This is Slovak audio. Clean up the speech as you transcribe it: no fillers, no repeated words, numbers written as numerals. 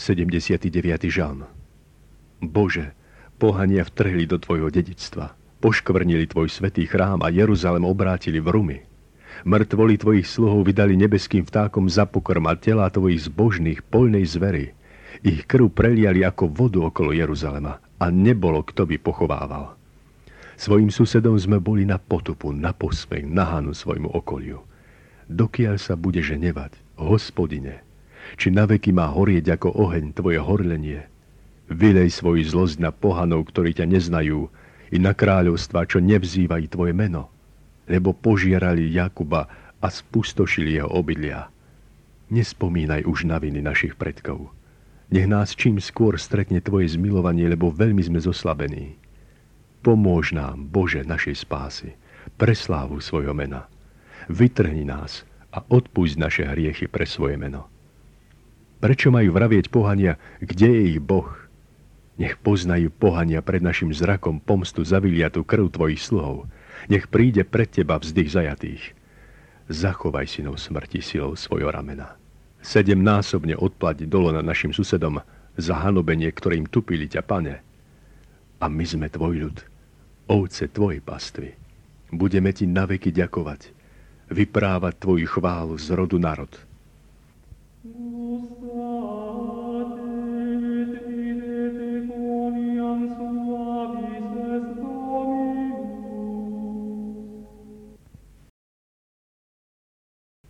79. žalm. Bože, pohania vtrhli do tvojho dedičstva, poškvrnili tvoj svätý chrám a Jeruzalem obrátili v rumy. Mŕtvoly tvojich sluhov vydali nebeským vtákom za pokrm a telá tvojich zbožných poľnej zvery. Ich krv preliali ako vodu okolo Jeruzalema a nebolo, kto by pochovával. Svojim susedom sme boli na potupu, na posmech, na hanu svojmu okoliu. Dokiaľ sa budeš hnevať, Hospodine, či naveky má horieť ako oheň tvoje horlenie? Vylej svoju zlosť na pohanov, ktorí ťa neznajú, i na kráľovstvá, čo nevzývajú tvoje meno, lebo požierali Jakuba a spustošili jeho obydlia. Nespomínaj už na viny našich predkov. Nech nás čím skôr stretne tvoje zmilovanie, lebo veľmi sme zoslabení. Pomôž nám, Bože, našej spásy, pre slávu svojho mena. Vytrhni nás a odpusť naše hriechy pre svoje meno. Prečo majú vravieť pohania, kde je ich Boh? Nech poznajú pohania pred našim zrakom pomstu za vyliatú krv tvojich sluhov. Nech príde pred teba vzdych zajatých. Zachovaj synov smrti silou svojho ramena. 7-násobne odplať dolona našim susedom za hanobenie, ktorým tupili ťa, Pane. A my sme tvoj ľud, ovce tvojej pastvy. Budeme ti naveky ďakovať, vyprávať tvoju chválu z rodu na rod.